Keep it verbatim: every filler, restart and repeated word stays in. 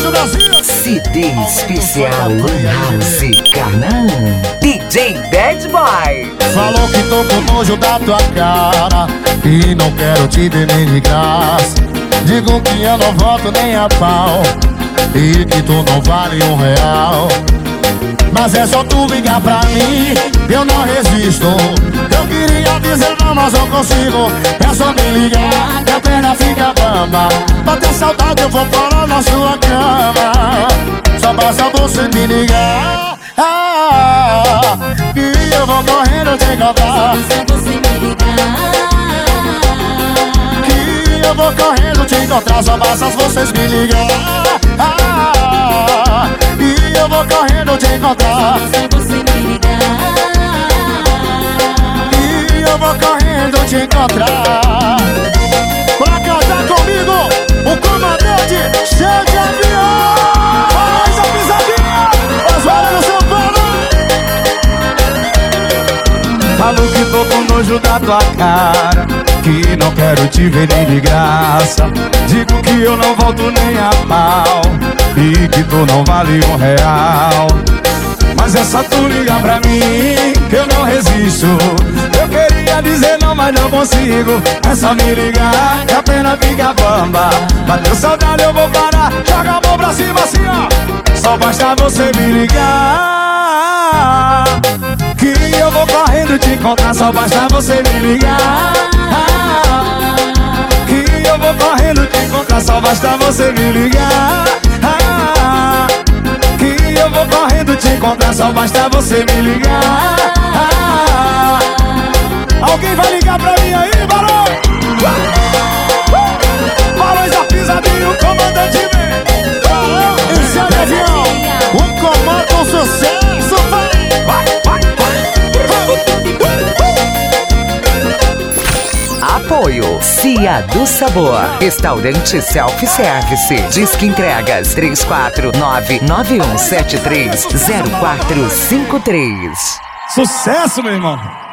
Beijo, Brasil. C D especial Lan House Carnão. D J Bad Boy. Falou que tô com nojo da tua cara e não quero te ver nem de graça. Digo que eu não volto nem a pau e que tu não vale um real. Mas é só tu ligar pra mim, eu não resisto. Eu queria dizer não, mas não consigo. É só me ligar, que a perna fica bamba. Bater saudade eu vou parar na sua cama. Só basta você me ligar, ah, e eu vou correndo te encontrar. Que eu vou correndo te encontrar. Só basta vocês me ligar, ah, e eu vou correndo te encontrar. E eu vou correndo te encontrar. Pra cantar comigo, o comandante cheio de avião. Faz a pisadinha, Osvaldo no São Paulo. Falo que tô com nojo da tua cara, que não quero te ver nem de graça. Digo que eu não volto nem a pau e que tu não vale um real. Mas é só tu ligar pra mim, que eu não resisto. Eu queria dizer não, mas não consigo. É só me ligar, que a pena fica bamba. Bateu saudade eu vou parar, joga a mão pra cima assim ó. Só basta você me ligar, que eu vou correndo te encontrar. Só basta você me ligar, que eu vou correndo te encontrar. Só basta você me ligar, que eu vou correndo te encontrar. Só basta você me ligar. Alguém vai ligar pra mim aí, Barão? Barões da pisadinha, o comandante vem. Esse é o avião, o comando com sucesso. Vai, vai, vai, vai. Apoio Cia do Sabor, restaurante self-service. Disque entregas três quatro nove nove um sete três zero quatro cinco três. Sucesso, meu irmão.